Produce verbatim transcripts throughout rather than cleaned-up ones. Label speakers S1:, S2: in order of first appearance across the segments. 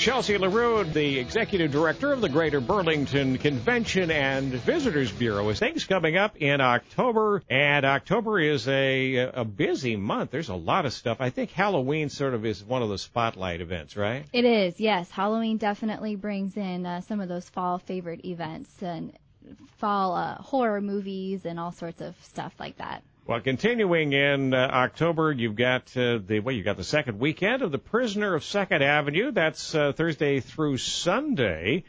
S1: Chelsea LaRue, the executive director of the Greater Burlington Convention and Visitors Bureau. Is things coming up in October, and October is a a busy month. There's a lot of stuff. I think Halloween sort of is one of the spotlight events, right?
S2: It is, yes. Halloween definitely brings in uh, some of those fall favorite events and fall uh, horror movies and all sorts of stuff like that.
S1: Well, continuing in uh, October, you've got uh, the well, you've got the second weekend of The Prisoner of Second Avenue. That's uh, Thursday through Sunday,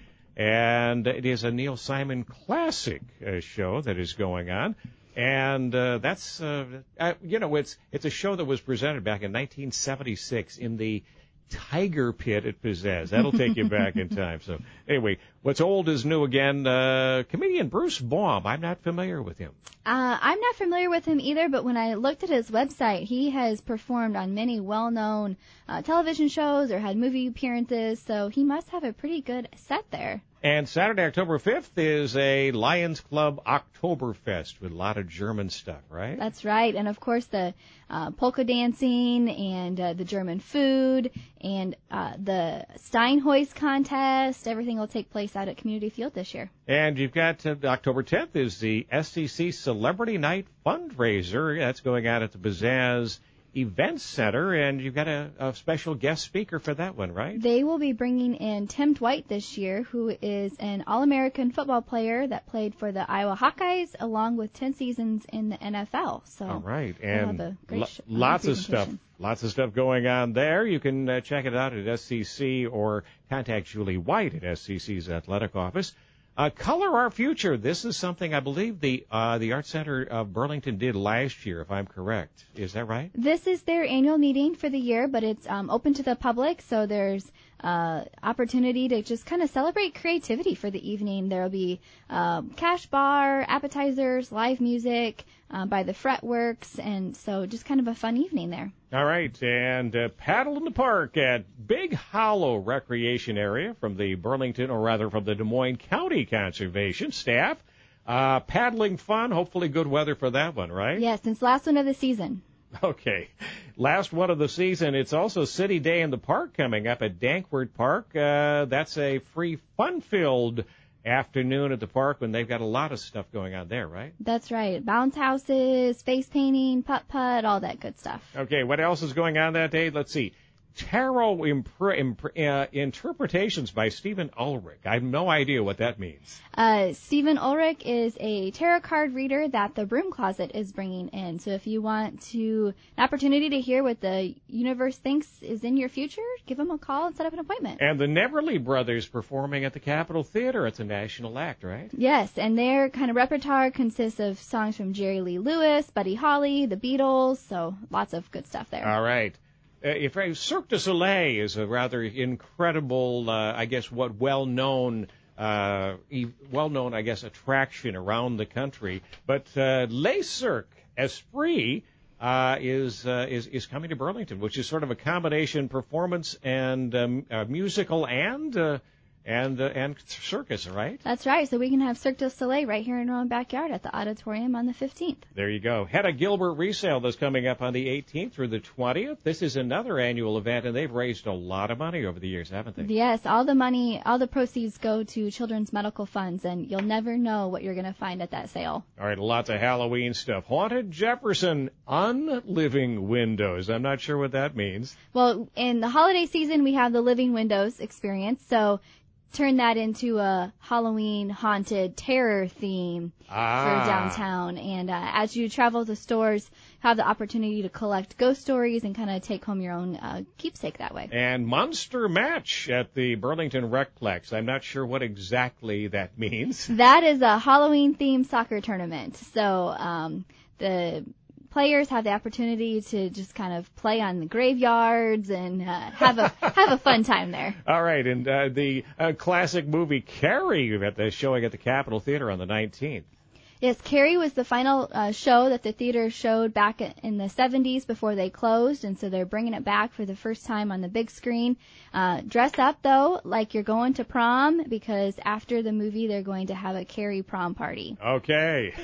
S1: and it is a Neil Simon classic uh, show that is going on. And uh, that's uh, uh, you know it's it's a show that was presented back in nineteen seventy-six in the Tiger Pit at Pizzazz. That'll take you back in time. So anyway, what's old is new again. Uh, comedian Bruce Baum. I'm not familiar with him.
S2: Uh, I'm not familiar with him either, but when I looked at his website, he has performed on many well-known uh, television shows or had movie appearances, so he must have a pretty good set there.
S1: And Saturday, October fifth, is a Lions Club Oktoberfest with a lot of German stuff, right?
S2: That's right. And, of course, the uh, polka dancing and uh, the German food and uh, the Steinhoist contest, everything will take place out at Community Field this year.
S1: And you've got uh, October tenth is the S C C Celebrity Night fundraiser. That's going on at the Pizzazz Event Center, and you've got a, a special guest speaker for that one, right?
S2: They will be bringing in Tim Dwight this year, who is an All-American football player that played for the Iowa Hawkeyes, along with ten seasons in the N F L. So,
S1: all right,
S2: we'll
S1: and
S2: have a great
S1: lo-
S2: sh-
S1: lots of stuff, lots of stuff going on there. You can uh, check it out at S C C or contact Julie White at S C C's athletic office. Uh, Color Our Future. This is something I believe the uh, the Art Center of Burlington did last year, if I'm correct. Is that right?
S2: This is their annual meeting for the year, but it's um, open to the public, so there's uh, opportunity to just kind of celebrate creativity for the evening. There will be uh, cash bar, appetizers, live music uh, by the Fretworks, and so just kind of a fun evening there.
S1: All right, and uh, paddle in the park at Big Hollow Recreation Area from the Burlington, or rather from the Des Moines County Conservation staff. Uh, paddling fun, hopefully good weather for that one, right?
S2: Yes, it's the last one of the season.
S1: Okay, last one of the season. It's also City Day in the Park coming up at Dankwart Park. Uh, that's a free, fun-filled afternoon at the park when they've got a lot of stuff going on there, right?
S2: That's right. Bounce houses, face painting, putt-putt, all that good stuff.
S1: Okay, what else is going on that day? Let's see. Tarot impre- impre- uh, interpretations by Stephen Ulrich. I have no idea what that means.
S2: Uh, Stephen Ulrich is a tarot card reader that the Broom Closet is bringing in. So if you want to an opportunity to hear what the universe thinks is in your future, give them a call and set up an appointment.
S1: And the Neverly Brothers performing at the Capitol Theater. It's a national act, right?
S2: Yes, and their kind of repertoire consists of songs from Jerry Lee Lewis, Buddy Holly, the Beatles, so lots of good stuff there.
S1: All right. Uh, if uh, Cirque du Soleil is a rather incredible, uh, I guess, what well-known, uh, e- well-known, I guess, attraction around the country. But uh, Les Cirque Esprit uh, is uh, is is coming to Burlington, which is sort of a combination performance and um, uh, musical and uh, and uh, and circus, right?
S2: That's right. So we can have Cirque du Soleil right here in our own backyard at the auditorium on the fifteenth.
S1: There you go. Hedda Gilbert resale that's coming up on the eighteenth through the twentieth. This is another annual event, and they've raised a lot of money over the years, haven't they?
S2: Yes, all the money, all the proceeds go to children's medical funds, and you'll never know what you're going to find at that sale.
S1: All right, lots of Halloween stuff. Haunted Jefferson Unliving Windows. I'm not sure what that means.
S2: Well, in the holiday season, we have the Living Windows experience, so turn that into a Halloween haunted terror theme
S1: ah.
S2: for downtown. And uh, as you travel to stores, have the opportunity to collect ghost stories and kind of take home your own uh, keepsake that way.
S1: And Monster Match at the Burlington Recplex. I'm not sure what exactly that means.
S2: That is a Halloween-themed soccer tournament. So um, the players have the opportunity to just kind of play on the graveyards and uh, have a have a fun time there.
S1: All right, and uh, the uh, classic movie Carrie at the showing at the Capitol Theater on the nineteenth.
S2: Yes, Carrie was the final uh, show that the theater showed back in the seventies before they closed, and so they're bringing it back for the first time on the big screen. Uh, dress up, though, like you're going to prom, because after the movie they're going to have a Carrie prom party.
S1: Okay.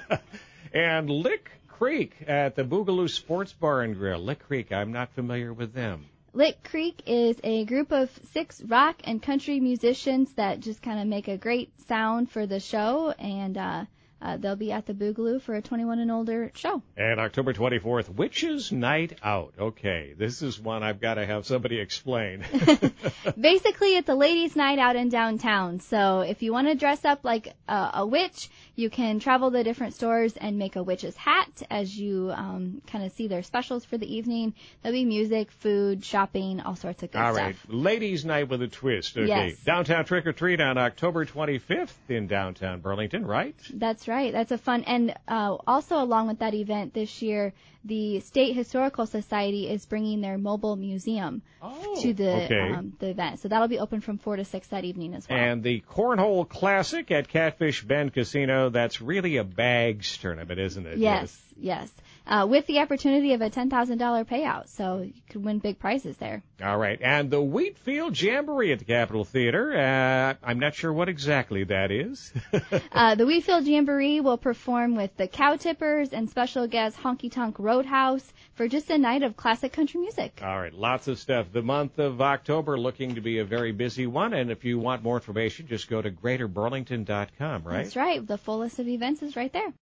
S1: And Lick Creek at the Boogaloo Sports Bar and Grill. Lick Creek, I'm not familiar with them.
S2: Lick Creek is a group of six rock and country musicians that just kind of make a great sound for the show, and uh, uh, they'll be at the Boogaloo for a twenty-one and older show.
S1: And October twenty-fourth, Witches Night Out. Okay, this is one I've got to have somebody explain.
S2: Basically, it's a ladies' night out in downtown. So if you want to dress up like a, a witch, you can travel to different stores and make a witch's hat as you um, kind of see their specials for the evening. There'll be music, food, shopping, all sorts of good
S1: all
S2: stuff.
S1: All right, ladies' night with a twist. Okay,
S2: yes.
S1: Downtown Trick or Treat on October twenty-fifth in downtown Burlington, right?
S2: That's right. That's a fun, and uh, also along with that event this year, the State Historical Society is bringing their mobile museum
S1: oh,
S2: to the
S1: okay.
S2: um, the event. So that'll be open from four to six that evening as well.
S1: And the Cornhole Classic at Catfish Bend Casino, that's really a bags tournament, isn't it?
S2: Yes, yes. yes. Uh, with the opportunity of a ten thousand dollars payout, so you could win big prizes there.
S1: All right. And the Wheatfield Jamboree at the Capitol Theater, uh, I'm not sure what exactly that is.
S2: uh, the Wheatfield Jamboree will perform with the Cow Tippers and special guest Honky Tonk Roadhouse for just a night of classic country music.
S1: All right. Lots of stuff. The month of October looking to be a very busy one. And if you want more information, just go to greater burlington dot com, right?
S2: That's right. The full list of events is right there.